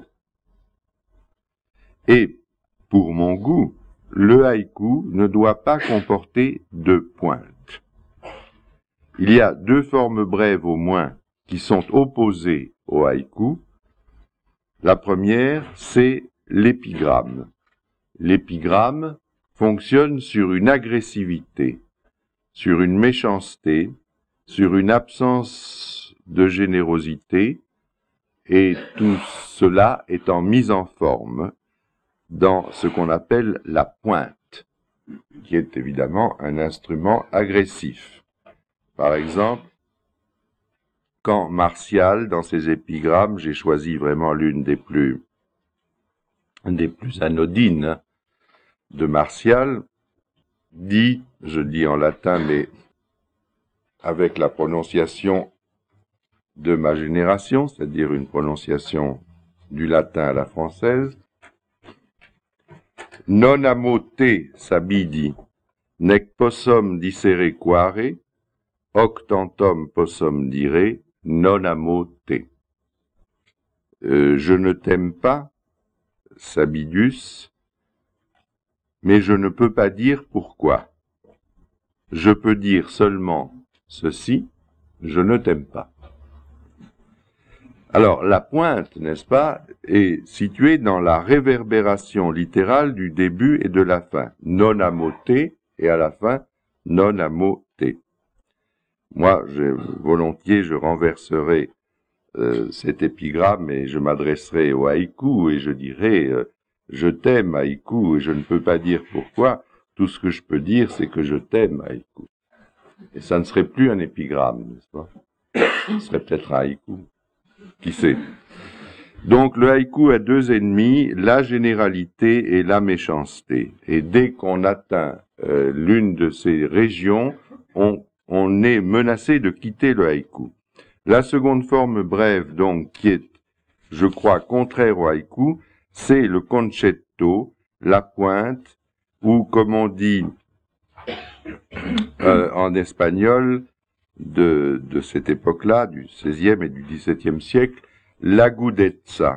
Et, pour mon goût, le haïku ne doit pas comporter de pointe. Il y a deux formes brèves au moins qui sont opposées au haïku. La première, c'est l'épigramme. L'épigramme fonctionne sur une agressivité, sur une méchanceté, sur une absence de générosité, et tout cela est en mise en forme dans ce qu'on appelle la pointe, qui est évidemment un instrument agressif. Par exemple, quand Martial, dans ses épigrammes, j'ai choisi vraiment l'une des plus, des plus anodines de Martial, dit, je dis en latin, mais avec la prononciation de ma génération, c'est-à-dire une prononciation du latin à la française, non amo te sabidi, nec possum dicere quare, hoc tantum possum dire, non amo te. Euh, je ne t'aime pas, Sabidus, mais je ne peux pas dire pourquoi. Je peux dire seulement ceci, je ne t'aime pas. Alors, la pointe, n'est-ce pas, est située dans la réverbération littérale du début et de la fin. Non amo te, et à la fin, non amo te. Moi, je, volontiers, je renverserai euh, cet épigramme et je m'adresserai au haïku et je dirai euh, je t'aime haïku et je ne peux pas dire pourquoi. Tout ce que je peux dire, c'est que je t'aime haïku. Et ça ne serait plus un épigramme, n'est-ce pas? Ce serait peut-être un haïku. Qui sait? Donc le haïku a deux ennemis, la généralité et la méchanceté. Et dès qu'on atteint euh, l'une de ces régions, on, on est menacé de quitter le haïku. La seconde forme brève, donc, qui est, je crois, contraire au haïku, c'est le concetto, la pointe, ou comme on dit euh, en espagnol, de, de cette époque-là, du seizième et du dix-septième siècle, l'agudezza.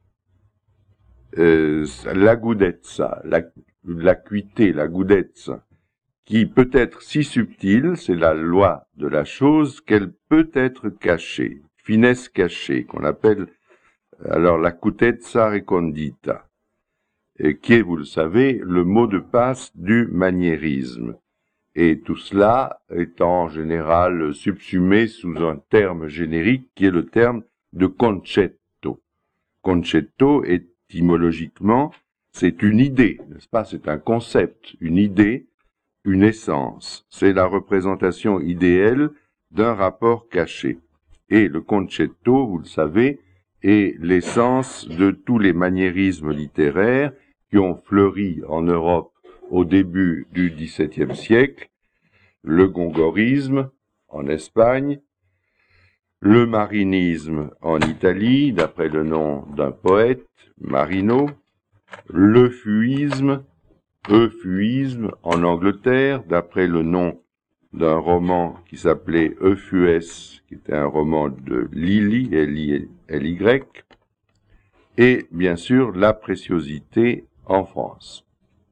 Euh, l'agudezza, la, l'acuité, l'agudezza, qui peut être si subtile, c'est la loi de la chose, qu'elle peut être cachée, finesse cachée, qu'on appelle alors l'acutezza recondita, et qui est, vous le savez, le mot de passe du maniérisme. Et tout cela est en général subsumé sous un terme générique qui est le terme de concetto. Concetto, étymologiquement, c'est une idée, n'est-ce pas? C'est un concept, une idée, une essence. C'est la représentation idéale d'un rapport caché. Et le concetto, vous le savez, est l'essence de tous les maniérismes littéraires qui ont fleuri en Europe au début du dix-septième siècle, le gongorisme en Espagne, le marinisme en Italie, d'après le nom d'un poète, Marino, le fuisme, euphuisme en Angleterre, d'après le nom d'un roman qui s'appelait Euphues, qui était un roman de Lily, L Y, et bien sûr la préciosité en France.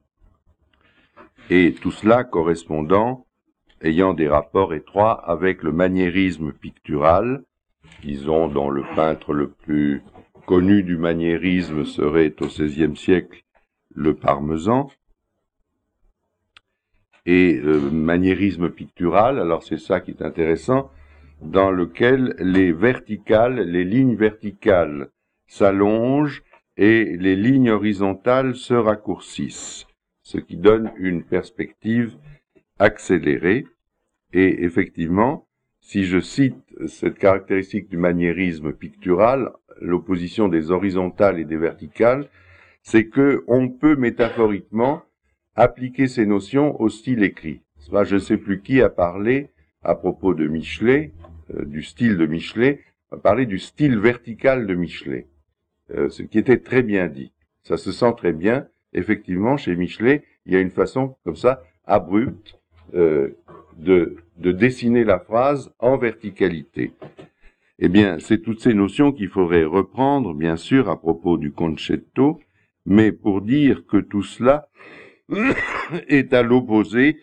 Et tout cela correspondant, ayant des rapports étroits avec le maniérisme pictural, disons dont le peintre le plus connu du maniérisme serait au seizième siècle le Parmesan, et le maniérisme pictural, alors c'est ça qui est intéressant, dans lequel les verticales, les lignes verticales s'allongent et les lignes horizontales se raccourcissent, ce qui donne une perspective accélérée. Et effectivement, si je cite cette caractéristique du maniérisme pictural, l'opposition des horizontales et des verticales, c'est que on peut métaphoriquement appliquer ces notions au style écrit. Je ne sais plus qui a parlé à propos de Michelet, euh, du style de Michelet, on va parler du style vertical de Michelet, euh, ce qui était très bien dit. Ça se sent très bien. Effectivement, chez Michelet, il y a une façon comme ça, abrupte, euh, de, de dessiner la phrase en verticalité. Eh bien, c'est toutes ces notions qu'il faudrait reprendre, bien sûr, à propos du concetto, mais pour dire que tout cela est à l'opposé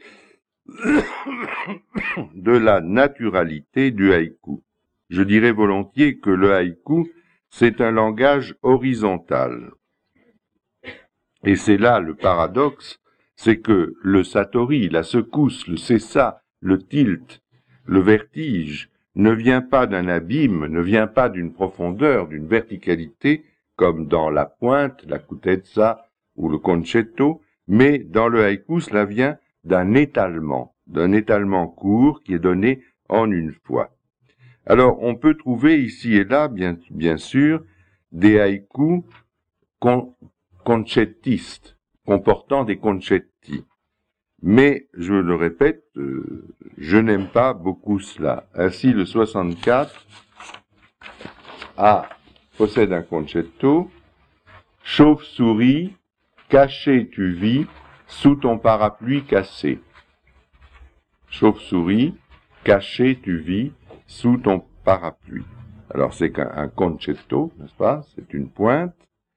de la naturalité du haïku. Je dirais volontiers que le haïku, c'est un langage horizontal. Et c'est là le paradoxe, c'est que le satori, la secousse, le cessa, le tilt, le vertige, ne vient pas d'un abîme, ne vient pas d'une profondeur, d'une verticalité, comme dans la pointe, la kutezza ou le concetto, mais dans le haïku, cela vient d'un étalement, d'un étalement court qui est donné en une fois. Alors, on peut trouver ici et là, bien, bien sûr, des haïkus con, concettistes, comportant des concetti. Mais, je le répète, euh, je n'aime pas beaucoup cela. Ainsi, le soixante-quatre a, possède un concetto. Chauve-souris, caché tu vis, sous ton parapluie cassé. Chauve-souris, caché tu vis, sous ton parapluie. Alors, c'est qu'un un concetto, n'est-ce pas? C'est une pointe.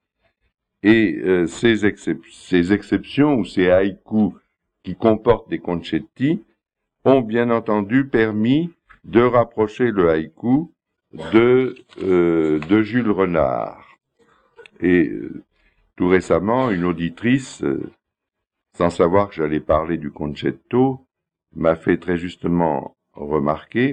Et euh, ces, excep ces exceptions ou ces haïkus qui comportent des concetti ont bien entendu permis de rapprocher le haïku de, euh, de Jules Renard. Et euh, tout récemment, une auditrice, euh, sans savoir que j'allais parler du concetto, m'a fait très justement remarquer,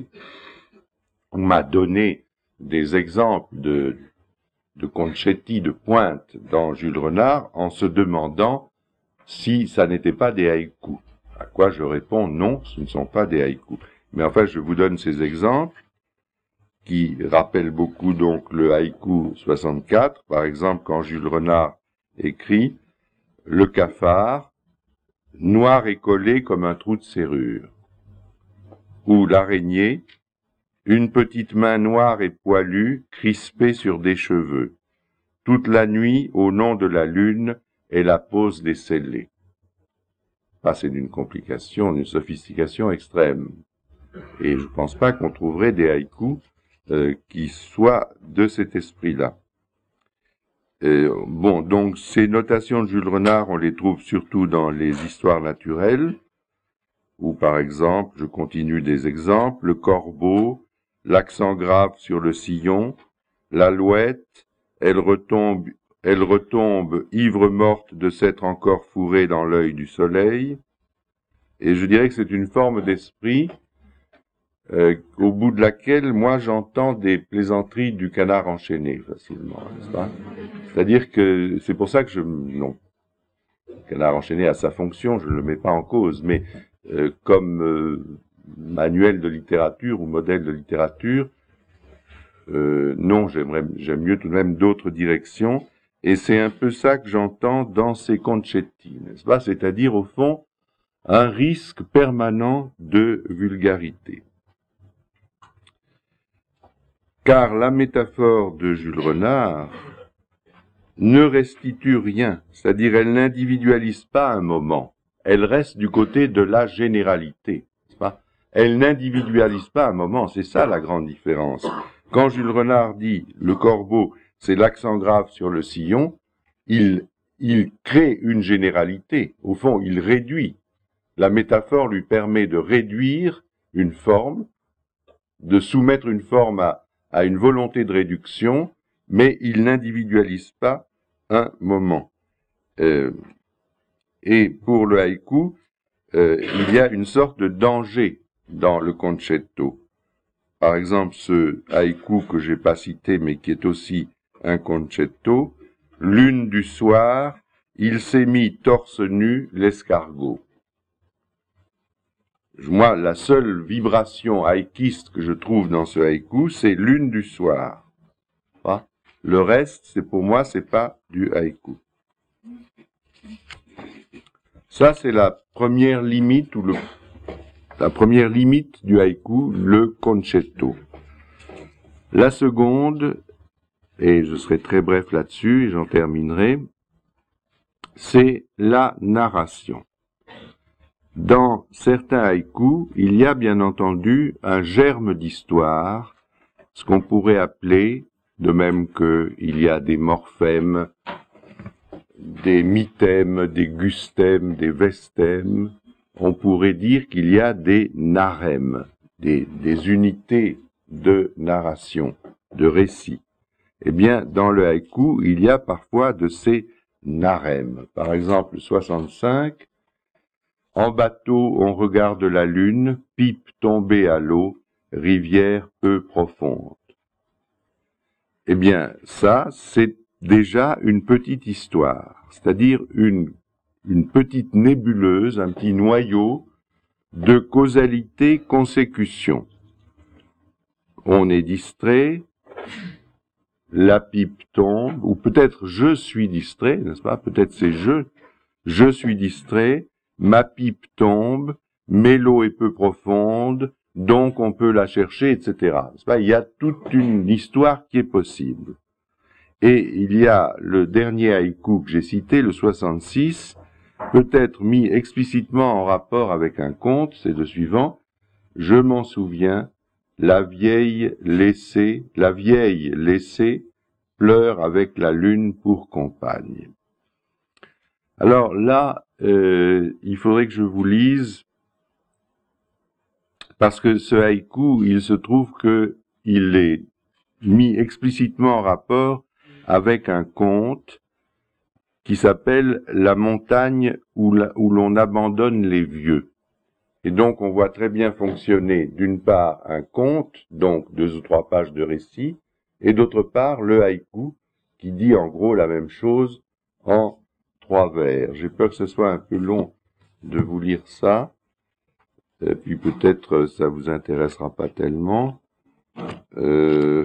m'a donné des exemples de, de concetti de pointe dans Jules Renard en se demandant si ça n'était pas des haïkus. À quoi je réponds non, ce ne sont pas des haïkus. Mais enfin, je vous donne ces exemples qui rappellent beaucoup donc le haïku soixante-quatre. Par exemple, quand Jules Renard écrit « Le cafard, noir et collé comme un trou de serrure » ou « L'araignée, une petite main noire et poilue crispée sur des cheveux. Toute la nuit, au nom de la lune, elle la pose des scellés. » Ah, c'est d'une complication, d'une sophistication extrême. Et je ne pense pas qu'on trouverait des haïkus euh, qui soient de cet esprit-là. Euh, bon, donc ces notations de Jules Renard, on les trouve surtout dans les histoires naturelles, où par exemple, je continue des exemples, le corbeau, l'accent grave sur le sillon, l'alouette, elle retombe, elle retombe ivre morte de s'être encore fourrée dans l'œil du soleil. Et je dirais que c'est une forme d'esprit euh, au bout de laquelle, moi, j'entends des plaisanteries du canard enchaîné facilement, n'est-ce pas? C'est-à-dire que c'est pour ça que je... Non, le canard enchaîné a sa fonction, je ne le mets pas en cause, mais euh, comme euh, manuel de littérature ou modèle de littérature, euh, non, j'aimerais, j'aime mieux tout de même d'autres directions, et c'est un peu ça que j'entends dans ces concetti, n'est-ce pas? C'est-à-dire, au fond, un risque permanent de vulgarité. Car la métaphore de Jules Renard ne restitue rien, c'est-à-dire elle n'individualise pas un moment, elle reste du côté de la généralité, n'est-ce pas? Elle n'individualise pas un moment, c'est ça la grande différence. Quand Jules Renard dit « le corbeau, c'est l'accent grave sur le sillon », il, il crée une généralité, au fond, il réduit. La métaphore lui permet de réduire une forme, de soumettre une forme à, à une volonté de réduction, mais il n'individualise pas un moment. Euh, et pour le haïku, euh, il y a une sorte de danger dans le concetto. Par exemple, ce haïku que j'ai pas cité, mais qui est aussi un concetto, « Lune du soir, il s'est mis torse nu l'escargot ». Moi, la seule vibration haïkiste que je trouve dans ce haïku, c'est lune du soir. Pas? Le reste, c'est pour moi, c'est pas du haïku. Ça, c'est la première limite ou le, la première limite du haïku, le concetto. La seconde, et je serai très bref là-dessus, et j'en terminerai, c'est la narration. Dans certains haïkus, il y a bien entendu un germe d'histoire, ce qu'on pourrait appeler, de même qu'il y a des morphèmes, des mythèmes, des gustèmes, des vestèmes, on pourrait dire qu'il y a des narèmes, des, des unités de narration, de récit. Eh bien, dans le haïku, il y a parfois de ces narèmes. Par exemple, soixante-cinq, en bateau, on regarde la lune, pipe tombée à l'eau, rivière peu profonde. Eh bien, ça, c'est déjà une petite histoire, c'est-à-dire une, une petite nébuleuse, un petit noyau de causalité-consécution. On est distrait, la pipe tombe, ou peut-être je suis distrait, n'est-ce pas? Peut-être c'est je, je suis distrait, ma pipe tombe, mais l'eau est peu profonde, donc on peut la chercher, et cetera. N'est-ce pas? Il y a toute une histoire qui est possible. Et il y a le dernier haïku que j'ai cité, le soixante-six, peut-être mis explicitement en rapport avec un conte, c'est le suivant. Je m'en souviens, la vieille laissée, la vieille laissée pleure avec la lune pour compagne. Alors là, euh, il faudrait que je vous lise, parce que ce haïku, il se trouve que il est mis explicitement en rapport avec un conte qui s'appelle La montagne où, la, où l'on abandonne les vieux. Et donc on voit très bien fonctionner d'une part un conte, donc deux ou trois pages de récit, et d'autre part le haïku qui dit en gros la même chose en trois vers. J'ai peur que ce soit un peu long de vous lire ça, et puis peut-être ça vous intéressera pas tellement. Euh...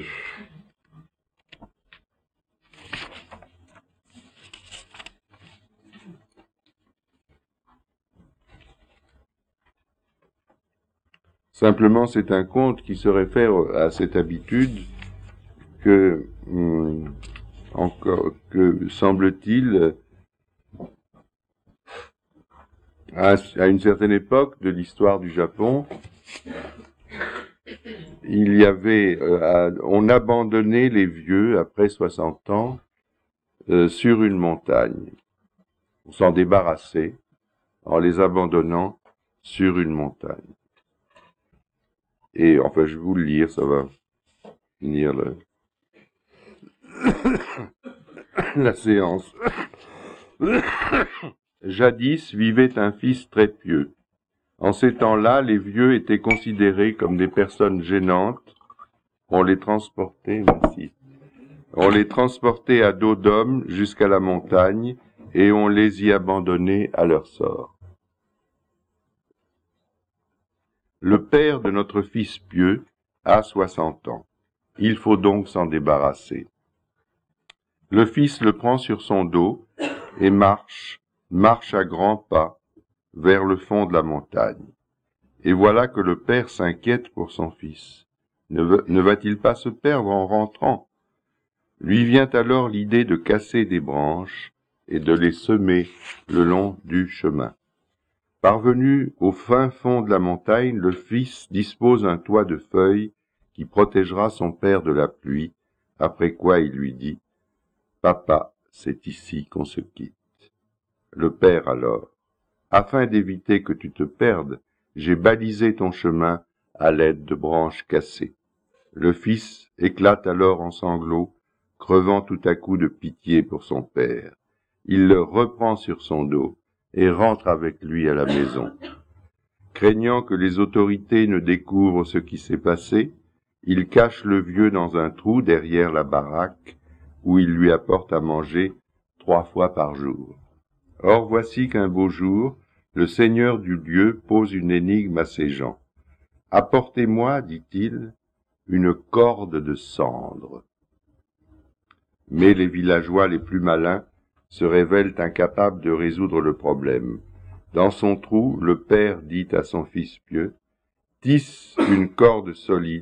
Simplement, c'est un conte qui se réfère à cette habitude que, hum, encore, que semble-t-il, à, à une certaine époque de l'histoire du Japon, il y avait, euh, on abandonnait les vieux après soixante ans euh, sur une montagne. On s'en débarrassait en les abandonnant sur une montagne. Et enfin, je vais vous le lire, ça va finir le... la séance. Jadis vivait un fils très pieux. En ces temps-là, les vieux étaient considérés comme des personnes gênantes. On les transportait, merci. On les transportait à dos d'homme jusqu'à la montagne et on les y abandonnait à leur sort. Le père de notre fils pieux a soixante ans. Il faut donc s'en débarrasser. Le fils le prend sur son dos et marche, marche à grands pas vers le fond de la montagne. Et voilà que le père s'inquiète pour son fils. Ne, va, ne va-t-il pas se perdre en rentrant? Lui vient alors l'idée de casser des branches et de les semer le long du chemin. Parvenu au fin fond de la montagne, le fils dispose un toit de feuilles qui protégera son père de la pluie, après quoi il lui dit « Papa, c'est ici qu'on se quitte. » Le père alors, afin d'éviter que tu te perdes, j'ai balisé ton chemin à l'aide de branches cassées. Le fils éclate alors en sanglots, crevant tout à coup de pitié pour son père. Il le reprend sur son dos et rentre avec lui à la maison. Craignant que les autorités ne découvrent ce qui s'est passé, il cache le vieux dans un trou derrière la baraque où il lui apporte à manger trois fois par jour. Or voici qu'un beau jour, le seigneur du lieu pose une énigme à ses gens. « Apportez-moi, dit-il, une corde de cendre. » Mais les villageois les plus malins se révèlent incapables de résoudre le problème. Dans son trou, le père dit à son fils pieux, « Tisse une corde solide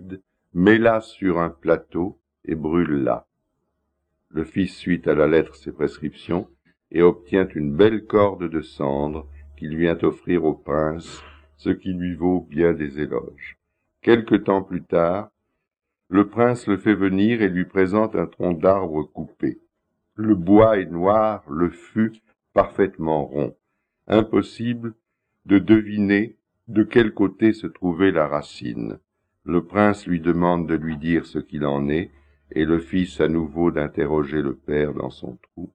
mets-la sur un plateau et brûle-la. Le fils suit à la lettre ses prescriptions et obtient une belle corde de cendre qu'il vient offrir au prince, ce qui lui vaut bien des éloges. Quelque temps plus tard, le prince le fait venir et lui présente un tronc d'arbre coupé. Le bois est noir, le fût parfaitement rond. Impossible de deviner de quel côté se trouvait la racine. Le prince lui demande de lui dire ce qu'il en est, et le fils à nouveau d'interroger le père dans son trou.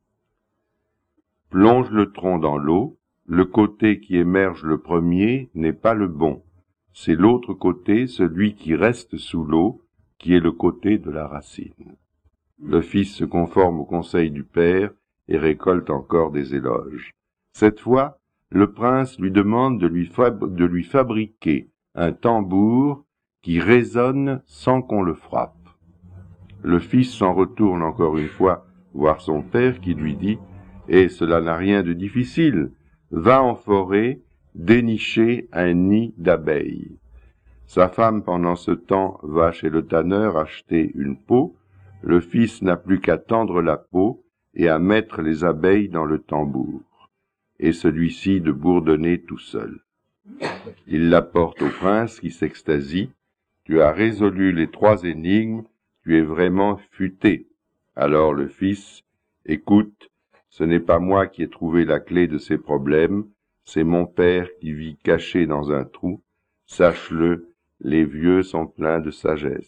Plonge le tronc dans l'eau, le côté qui émerge le premier n'est pas le bon. C'est l'autre côté, celui qui reste sous l'eau, qui est le côté de la racine. Le fils se conforme au conseil du père et récolte encore des éloges. Cette fois, le prince lui demande de lui, fab- de lui fabriquer un tambour qui résonne sans qu'on le frappe. Le fils s'en retourne encore une fois voir son père qui lui dit « Et cela n'a rien de difficile, va en forêt dénicher un nid d'abeilles. » Sa femme pendant ce temps va chez le tanneur acheter une peau, le fils n'a plus qu'à tendre la peau et à mettre les abeilles dans le tambour, et celui-ci de bourdonner tout seul. Il l'apporte au prince qui s'extasie. « Tu as résolu les trois énigmes, tu es vraiment futé. » Alors le fils, « Écoute, ce n'est pas moi qui ai trouvé la clé de ces problèmes, c'est mon père qui vit caché dans un trou. Sache-le, les vieux sont pleins de sagesse. »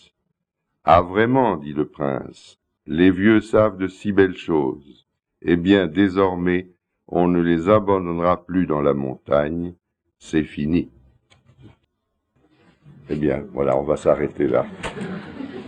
« Ah vraiment, dit le prince, les vieux savent de si belles choses. Eh bien, désormais, on ne les abandonnera plus dans la montagne, c'est fini. » Eh bien, voilà, on va s'arrêter là.